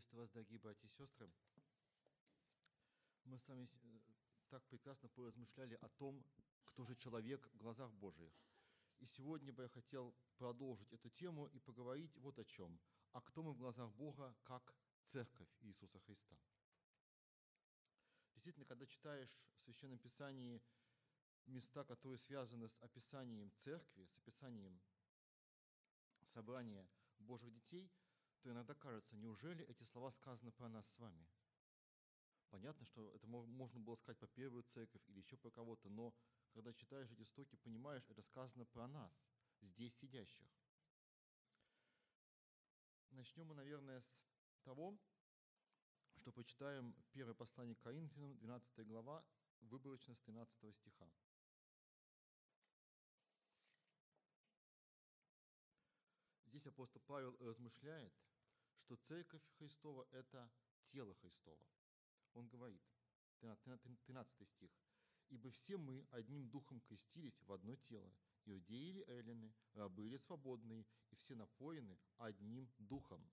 Приветствую вас, дорогие братья и сестры. Мы с вами так прекрасно поразмышляли о том, кто же человек в глазах Божиих. И сегодня бы я хотел продолжить эту тему и поговорить вот о чем. А кто мы в глазах Бога, как Церковь Иисуса Христа. Действительно, когда читаешь в Священном Писании места, которые связаны с описанием Церкви, с описанием собрания Божьих детей, то иногда кажется, неужели эти слова сказаны про нас с вами? Понятно, что это можно было сказать про первую церковь или еще про кого-то, но когда читаешь эти строки, понимаешь, это сказано про нас, здесь сидящих. Начнем мы, наверное, с того, что почитаем первое послание к Коринфянам, 12 глава, выборочно с 13 стиха. Здесь апостол Павел размышляет, что церковь Христова – это тело Христово. Он говорит, 13 стих, «Ибо все мы одним духом крестились в одно тело, иудеи или эллины, рабы или свободные, и все напоены одним духом».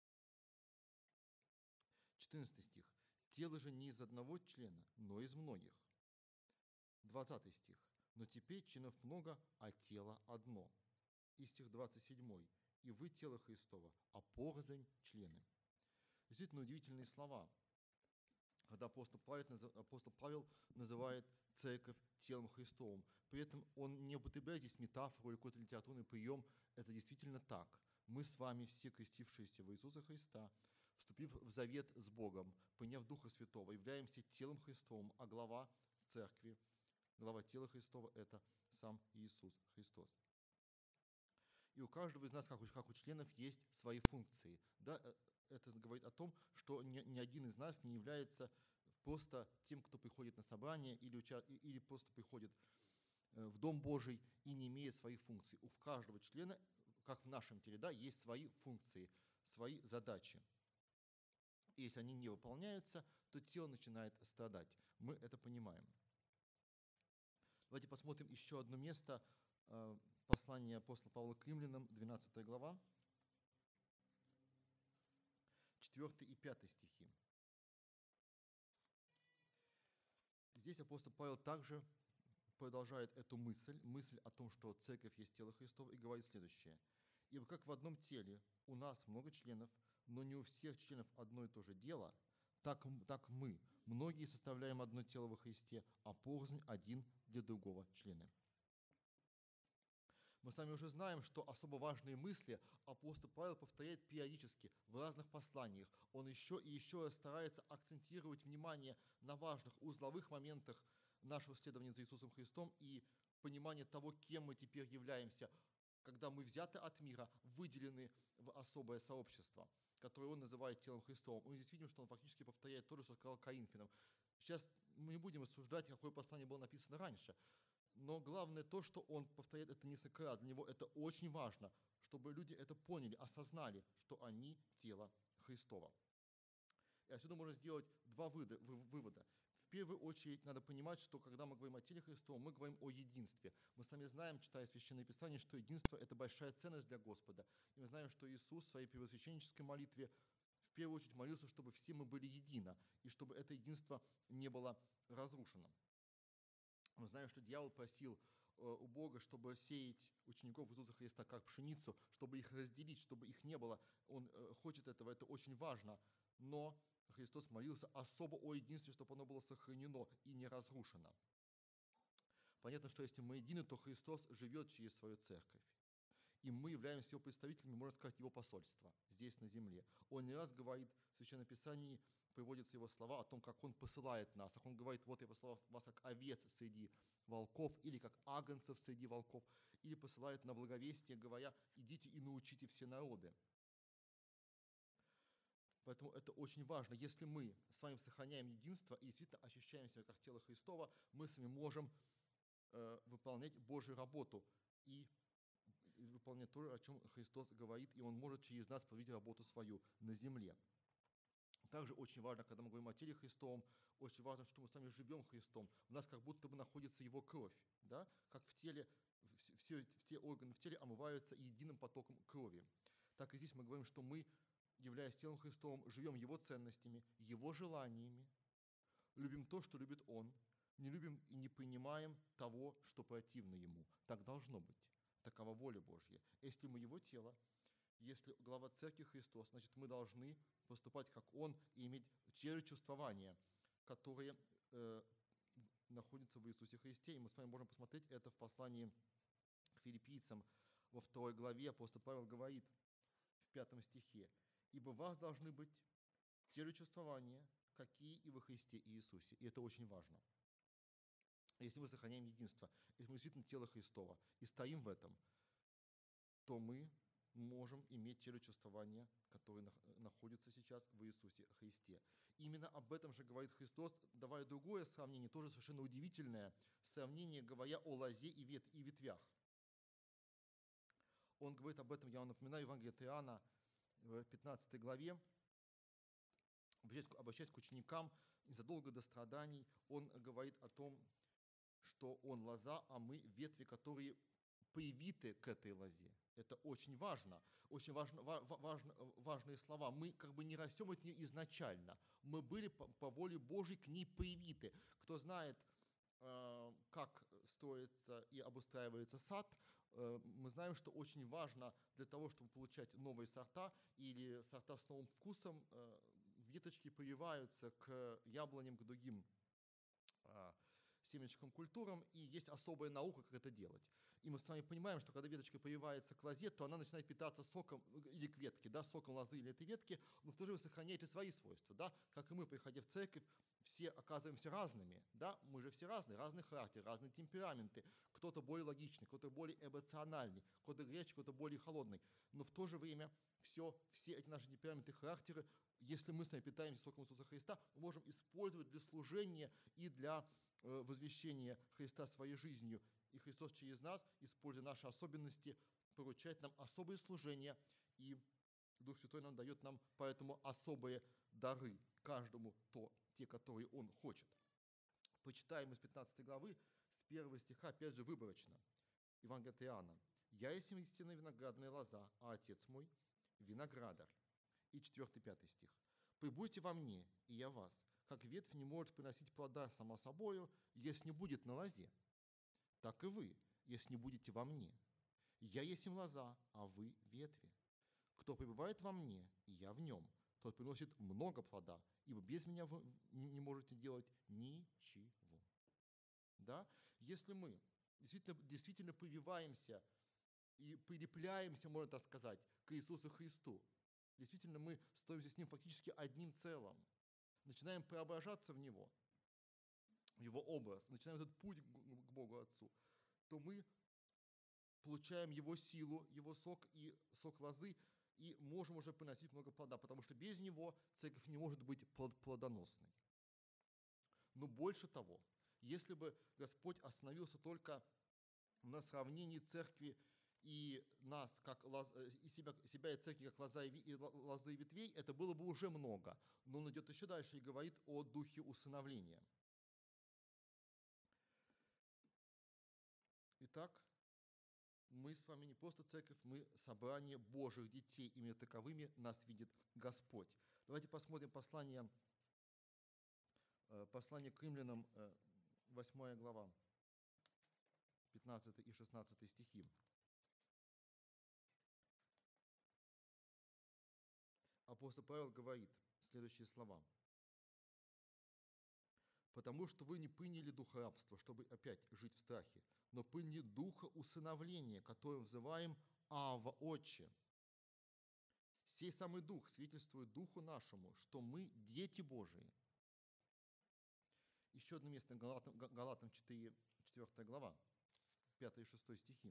14 стих, «Тело же не из одного члена, но из многих». 20 стих, «Но теперь членов много, а тело одно». И стих 27, «И вы тело Христово, а порознь члены». Действительно удивительные слова, когда апостол Павел называет церковь телом Христовым. При этом он не употребляет здесь метафору или какой-то литературный прием. Это действительно так. Мы с вами все, крестившиеся в Иисуса Христа, вступив в завет с Богом, приняв Духа Святого, являемся телом Христовым, а глава церкви, глава тела Христова – это сам Иисус Христос. И у каждого из нас, как у членов, есть свои функции. Да, это говорит о том, что ни один из нас не является просто тем, кто приходит на собрание или просто приходит в Дом Божий и не имеет своих функций. У каждого члена, как в нашем теле, да, есть свои функции, свои задачи. И если они не выполняются, то тело начинает страдать. Мы это понимаем. Давайте посмотрим еще одно место. Послание апостола Павла к римлянам, 12 глава, 4 и 5 стихи. Здесь апостол Павел также продолжает эту мысль о том, что церковь есть тело Христово, и говорит следующее. «Ибо как в одном теле у нас много членов, но не у всех членов одно и то же дело, так мы, многие составляем одно тело во Христе, а порознь один для другого члена». Мы с вами уже знаем, что особо важные мысли апостол Павел повторяет периодически в разных посланиях. Он еще и еще раз старается акцентировать внимание на важных узловых моментах нашего следования за Иисусом Христом и понимание того, кем мы теперь являемся, когда мы взяты от мира, выделены в особое сообщество, которое он называет телом Христовым. Мы здесь видим, что он фактически повторяет то же, что сказал Коринфянам. Сейчас мы не будем рассуждать, какое послание было написано раньше. Но главное то, что он повторяет это несколько раз. Для него это очень важно, чтобы люди это поняли, осознали, что они тело Христово. И отсюда можно сделать два вывода. В первую очередь надо понимать, что когда мы говорим о теле Христовом, мы говорим о единстве. Мы сами знаем, читая Священное Писание, что единство – это большая ценность для Господа. И мы знаем, что Иисус в своей первосвященнической молитве в первую очередь молился, чтобы все мы были едино, и чтобы это единство не было разрушено. Мы знаем, что дьявол просил у Бога, чтобы сеять учеников Иисуса Христа как пшеницу, чтобы их разделить, чтобы их не было. Он хочет этого, это очень важно. Но Христос молился особо о единстве, чтобы оно было сохранено и не разрушено. Понятно, что если мы едины, то Христос живет через свою церковь. И мы являемся его представителями, можно сказать, его посольства здесь, на земле. Он не раз говорит в Священном Писании, приводятся его слова о том, как он посылает нас. Он говорит, вот я послал вас как овец среди волков, или как агнцев среди волков, или посылает на благовестие, говоря, идите и научите все народы. Поэтому это очень важно. Если мы с вами сохраняем единство и действительно ощущаем себя как тело Христова, мы с вами можем выполнять Божью работу и выполнять то, о чем Христос говорит, и Он может через нас провести работу свою на земле. Также очень важно, когда мы говорим о теле Христовом, очень важно, что мы сами живем Христом. У нас как будто бы находится Его кровь, да? Как в теле, все органы в теле омываются единым потоком крови. Так и здесь мы говорим, что мы являясь телом Христовым, живем Его ценностями, Его желаниями, любим то, что любит Он, не любим и не принимаем того, что противно Ему. Так должно быть. Такова воля Божья. Если мы Его тело, если глава церкви Христос, значит, мы должны поступать как Он и иметь те же чувствования, которые находятся в Иисусе Христе. И мы с вами можем посмотреть это в послании к филиппийцам во 2 главе. Апостол Павел говорит в 5 стихе: «Ибо у вас должны быть те же чувствования, какие и во Христе Иисусе». И это очень важно. Если мы сохраняем единство, если мы действительно тело Христово и стоим в этом, то мы можем иметь те же чувствования, которые находятся сейчас в Иисусе Христе. Именно об этом же говорит Христос, давая другое сравнение, тоже совершенно удивительное сравнение, говоря о лозе и ветвях. Он говорит об этом, я вам напоминаю, Евангелие от Иоанна в 15 главе, обращаясь к ученикам, незадолго до страданий, он говорит о том, что он лоза, а мы ветви, которые привиты к этой лозе. Это очень важно, важные слова. Мы как бы не растем от нее изначально. Мы были по воле Божьей к ней привиты. Кто знает, как строится и обустраивается сад, мы знаем, что очень важно для того, чтобы получать новые сорта или сорта с новым вкусом, веточки прививаются к яблоням, к другим семечкам культурам, и есть особая наука, как это делать. И мы с вами понимаем, что когда веточка прививается к лозе, то она начинает питаться соком, или к ветке, да, соком лозы или этой ветки, но в то же время сохраняет и свои свойства, да, как и мы, приходя в церковь, все оказываемся разными, да, мы же все разные, разный характер, разные темпераменты, кто-то более логичный, кто-то более эмоциональный, кто-то горячий, кто-то более холодный, но в то же время все эти наши темпераменты, характеры, если мы с вами питаемся соком Иисуса Христа, мы можем использовать для служения и для возвещения Христа своей жизнью. И Христос через нас, используя наши особенности, поручает нам особые служения, и Дух Святой нам дает нам поэтому особые дары, каждому те, которые Он хочет. Почитаем из 15 главы, с 1 стиха, опять же выборочно. Евангелие от Иоанна. «Я есть истинная виноградная лоза, а Отец мой – виноградарь». И 4-5 стих. «Прибудьте во мне, и я вас, как ветвь не может приносить плода сама собою, если не будет на лозе, так и вы, если не будете во мне. Я есть им лоза, а вы ветви. Кто пребывает во мне, и я в нем, тот приносит много плода, ибо без меня вы не можете делать ничего». Да? Если мы действительно прививаемся и прилепляемся, можно так сказать, к Иисусу Христу, действительно мы становимся с Ним фактически одним целым, начинаем преображаться в Него, в Его образ, начинаем этот путь к Богу Отцу, то мы получаем Его силу, Его сок и сок лозы, и можем уже приносить много плода, потому что без Него церковь не может быть плодоносной. Но больше того, если бы Господь остановился только на сравнении церкви и нас, как и себя и церкви, как лозы и ветвей, это было бы уже много. Но он идет еще дальше и говорит о духе усыновления. Итак, мы с вами не просто церковь, мы собрание Божьих детей. Именно таковыми нас видит Господь. Давайте посмотрим послание к римлянам, 8 глава, 15 и 16 стихи. Апостол Павел говорит следующие слова. «Потому что вы не приняли духа рабства, чтобы опять жить в страхе, но приняли духа усыновления, которым взываем Авва, Отче. Сей самый дух свидетельствует духу нашему, что мы дети Божии». Еще одно место, Галатам 4 глава, 5 и 6 стихи.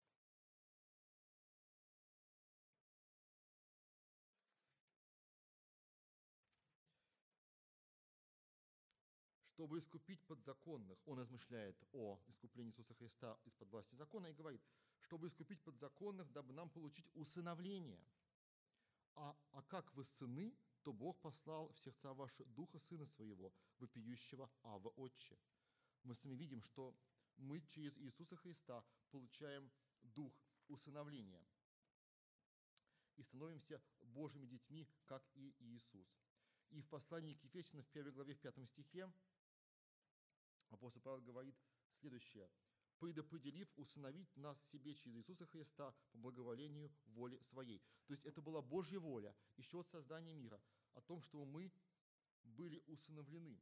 «Чтобы искупить подзаконных», он размышляет о искуплении Иисуса Христа из-под власти закона и говорит, «чтобы искупить подзаконных, дабы нам получить усыновление. А как вы сыны, то Бог послал в сердца ваши духа Сына Своего, вопиющего Авва, Отче». Мы с вами видим, что мы через Иисуса Христа получаем дух усыновления и становимся Божьими детьми, как и Иисус. И в послании к Ефесянам в 1 главе, в 5 стихе апостол Павел говорит следующее: «Предопределив усыновить нас себе через Иисуса Христа по благоволению воли Своей». То есть это была Божья воля еще от создания мира, о том, что мы были усыновлены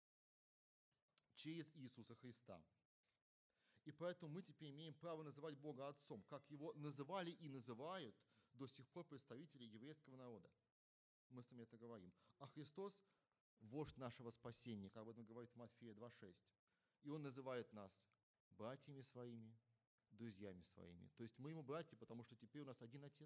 через Иисуса Христа. И поэтому мы теперь имеем право называть Бога Отцом, как Его называли и называют до сих пор представители еврейского народа. Мы с вами это говорим. А Христос – вождь нашего спасения, как об этом говорит в Матфея 2,6. И Он называет нас братьями своими, друзьями своими. То есть мы Ему братья, потому что теперь у нас один Отец.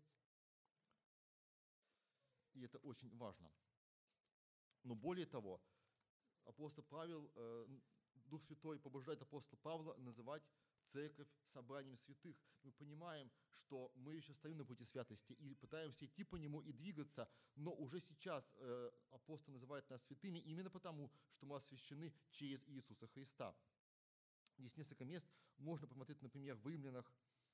И это очень важно. Но более того, апостол Павел, Дух Святой побуждает апостола Павла называть церковь собранием святых. Мы понимаем, что мы еще стоим на пути святости и пытаемся идти по нему и двигаться, но уже сейчас апостол называет нас святыми именно потому, что мы освящены через Иисуса Христа. Здесь несколько мест. Можно посмотреть, например, в Римлянах,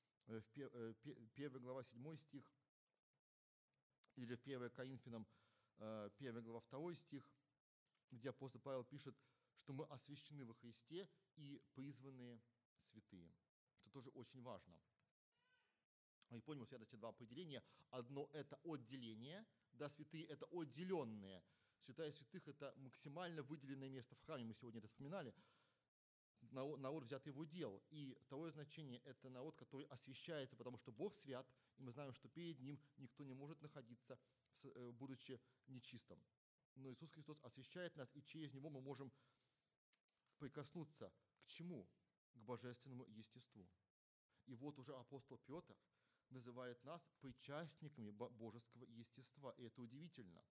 1 глава 7 стих, или в 1 Коринфянам, 1 глава 2 стих, где апостол Павел пишет, что мы освящены во Христе и призванные святые, что тоже очень важно. И понял, святости два определения. Одно – это отделение, да, святые – это отделенные. Святая святых – это максимально выделенное место в храме, мы сегодня это вспоминали. Народ, взятый в удел. И второе значение – это народ, который освящается, потому что Бог свят, и мы знаем, что перед Ним никто не может находиться, будучи нечистым. Но Иисус Христос освящает нас, и через Него мы можем прикоснуться к чему? К божественному естеству. И вот уже апостол Петр называет нас причастниками божеского естества, и это удивительно.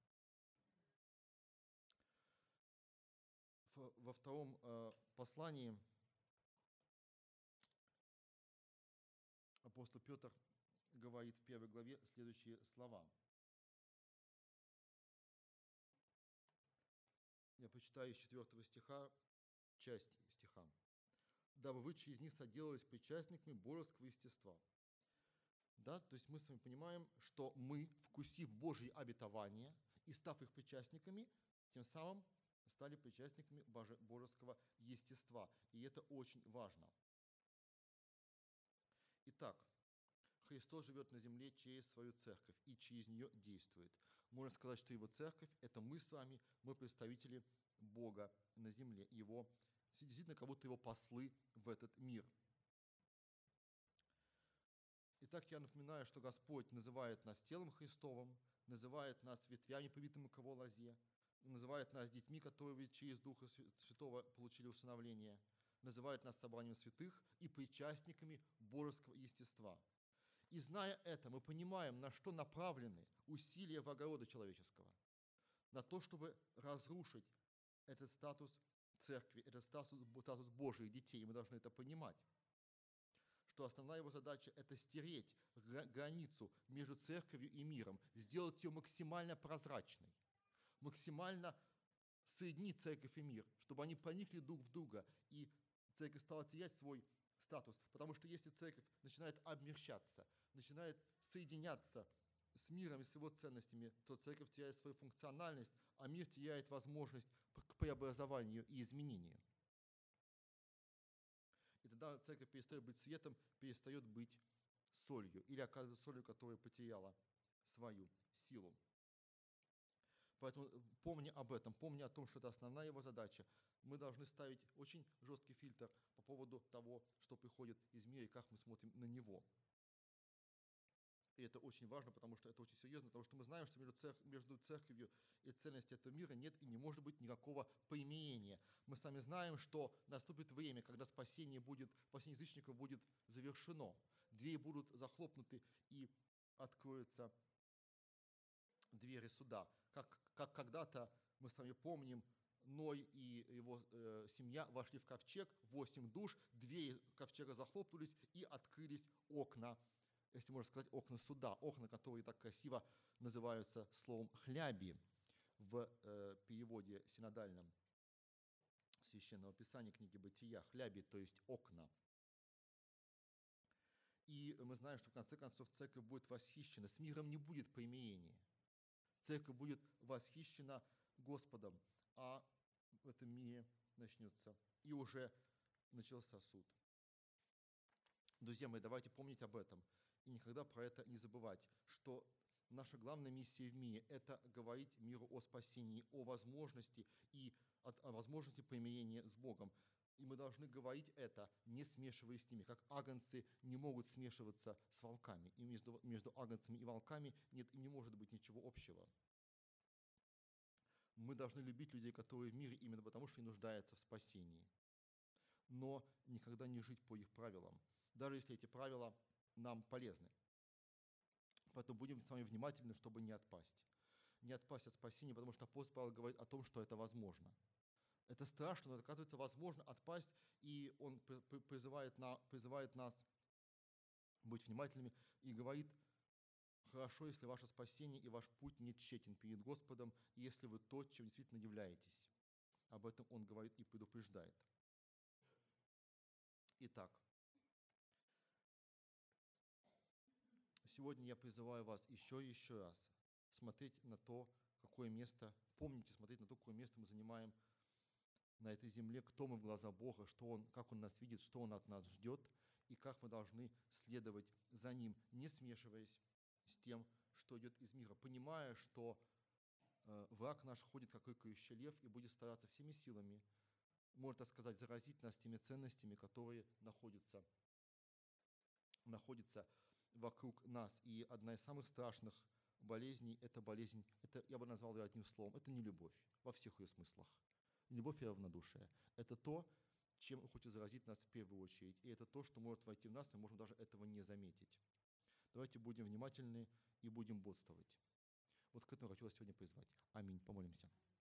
Во втором послании апостол Петр говорит в 1 главе следующие слова. Я прочитаю из 4 стиха, часть стиха. «Дабы вы через них соделались причастниками божеского естества». Да, то есть мы с вами понимаем, что мы, вкусив Божьи обетования и став их причастниками, тем самым стали причастниками божеского естества. И это очень важно. Итак, Христос живет на земле через свою церковь и через нее действует. Можно сказать, что Его церковь – это мы с вами, мы представители Бога на земле. Его, действительно, как будто Его послы в этот мир. Итак, я напоминаю, что Господь называет нас телом Христовым, называет нас ветвями, привитыми к Его лозе, называет нас детьми, которые через Духа Святого получили усыновление, называет нас собранием святых и причастниками божеского естества. И зная это, мы понимаем, на что направлены усилия врага рода человеческого. На то, чтобы разрушить этот статус церкви, этот статус Божьих детей. И мы должны это понимать. Что основная его задача – это стереть границу между церковью и миром, сделать ее максимально прозрачной, максимально соединить церковь и мир, чтобы они проникли друг в друга, и церковь стала терять свой статус. Потому что если церковь начинает обмерщаться, начинает соединяться с миром и с его ценностями, то церковь теряет свою функциональность, а мир теряет возможность к преобразованию и изменению. И тогда церковь перестает быть светом, перестает быть солью, или оказывается солью, которая потеряла свою силу. Поэтому, помня об этом, помня о том, что это основная его задача, мы должны ставить очень жесткий фильтр по поводу того, что приходит из мира и как мы смотрим на него. И это очень важно, потому что это очень серьезно, потому что мы знаем, что между церковью и ценностью этого мира нет и не может быть никакого примирения. Мы сами знаем, что наступит время, когда спасение язычников будет завершено. Двери будут захлопнуты и откроются двери суда. Как когда-то, мы с вами помним, Ной и его семья вошли в ковчег, 8 душ, двери ковчега захлопнулись и открылись окна, если можно сказать, окна суда, окна, которые так красиво называются словом «хляби» в переводе синодальном Священного Писания книги Бытия. Хляби, то есть окна. И мы знаем, что в конце концов церковь будет восхищена, с миром не будет примирения. Церковь будет восхищена Господом, а в этом мире начнется. И уже начался суд. Друзья мои, давайте помнить об этом и никогда про это не забывать, что наша главная миссия в мире – это говорить миру о спасении, о возможности и о возможности примирения с Богом. И мы должны говорить это, не смешиваясь с ними, как агнцы не могут смешиваться с волками. И между агнцами и волками нет и не может быть ничего общего. Мы должны любить людей, которые в мире, именно потому, что они нуждаются в спасении. Но никогда не жить по их правилам, даже если эти правила нам полезны. Поэтому будем с вами внимательны, чтобы не отпасть. Не отпасть от спасения, потому что апостол Павел говорит о том, что это возможно. Это страшно, но оказывается возможно отпасть, и он призывает нас быть внимательными и говорит: хорошо, если ваше спасение и ваш путь не тщетен перед Господом, и если вы то, чем действительно являетесь. Об этом он говорит и предупреждает. Итак, сегодня я призываю вас еще и еще раз смотреть на то, какое место, помните смотреть на то, какое место мы занимаем на этой земле, кто мы в глаза Бога, как Он нас видит, что Он от нас ждет, и как мы должны следовать за Ним, не смешиваясь с тем, что идет из мира, понимая, что враг наш ходит, как рыкающий лев, и будет стараться всеми силами, можно так сказать, заразить нас теми ценностями, которые находятся вокруг нас. И одна из самых страшных болезней – это болезнь, я бы назвал ее одним словом, это не любовь во всех ее смыслах. Любовь и равнодушие – это то, чем Он хочет заразить нас в первую очередь. И это то, что может войти в нас, и мы можем даже этого не заметить. Давайте будем внимательны и будем бодствовать. Вот к этому хотелось сегодня призвать. Аминь. Помолимся.